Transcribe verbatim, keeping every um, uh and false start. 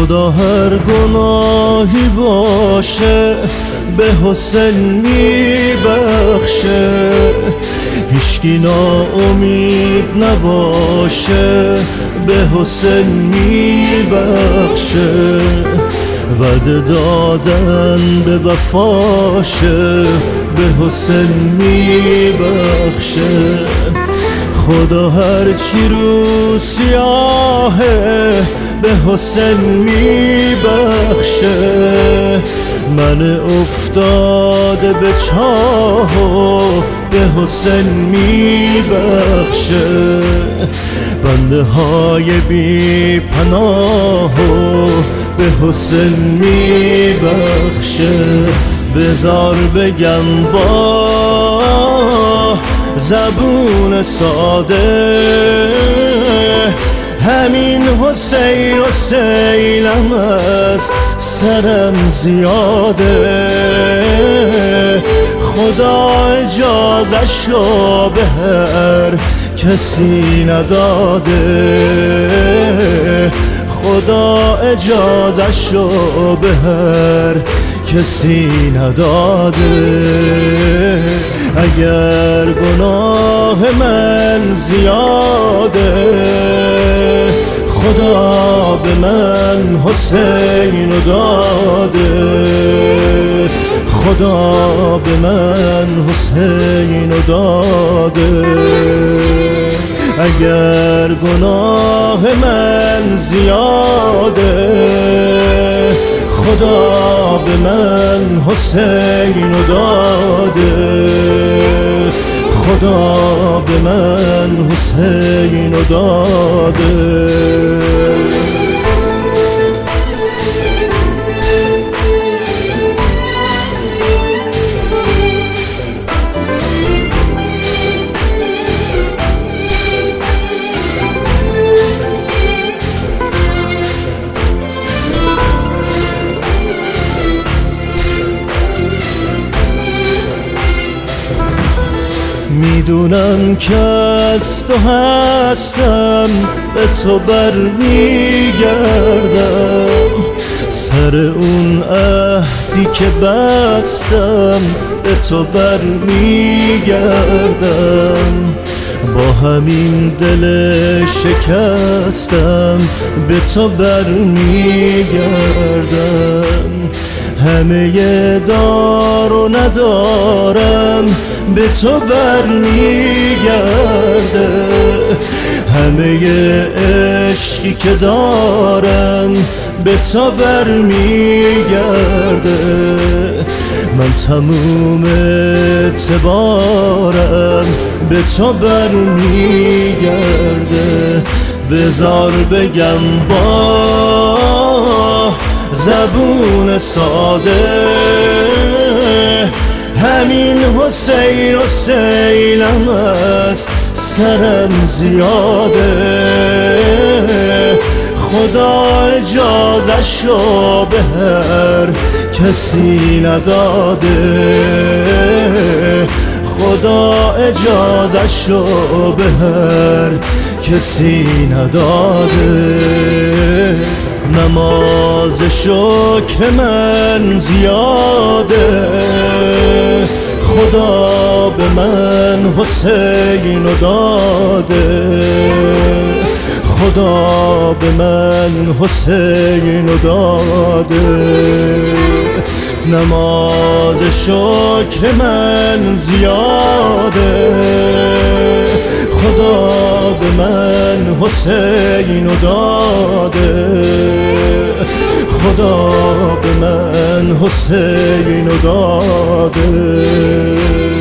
خدا هر گناهی باشه به حسین میبخشه، هیچکی ناامید نباشه به حسین میبخشه، وعده دادن به وفاشه به حسین میبخشه. خدا هر چی رو سیاهه به حسین میبخشه، من افتاده به چاهو به حسین میبخشه، بنده های بی پناهو به حسین میبخشه. بذار بگم با زبون ساده، همین حسین حسینم است سرم زیاده، خدا اجازه‌شو به هر کسی نداده، خدا اجازه‌شو به هر کسی نداده. اگر گناه من زیاده خدا به من حسین داده، خدا به من حسین داده. اگر گناه من زیاده خدا به من حسین داده، خدا به من حسین داده. میدونم که از تو هستم به تو برمیگردم، سر اون عهدی که بستم به تو برمیگردم، با همین دل شکستم به تو برمیگردم. همه دار و ندارم به تو برمیگرده، همه عشقی که دارم به تو برمیگرده. من تموم اعتبارم به تو برمیگرده. بذار بگم با زبون ساده، همین حسین حسینم است سرم زیاده، خدا اجازه‌شو به هر کسی نداده، خدا اجازه‌شو به هر کسی نداده. نماز شکر من زیاده، خدا به من حسین داده، خدا به من حسین داده. نماز شکر من زیاده، خدا به من حسین داده، خدا به من حسین داده.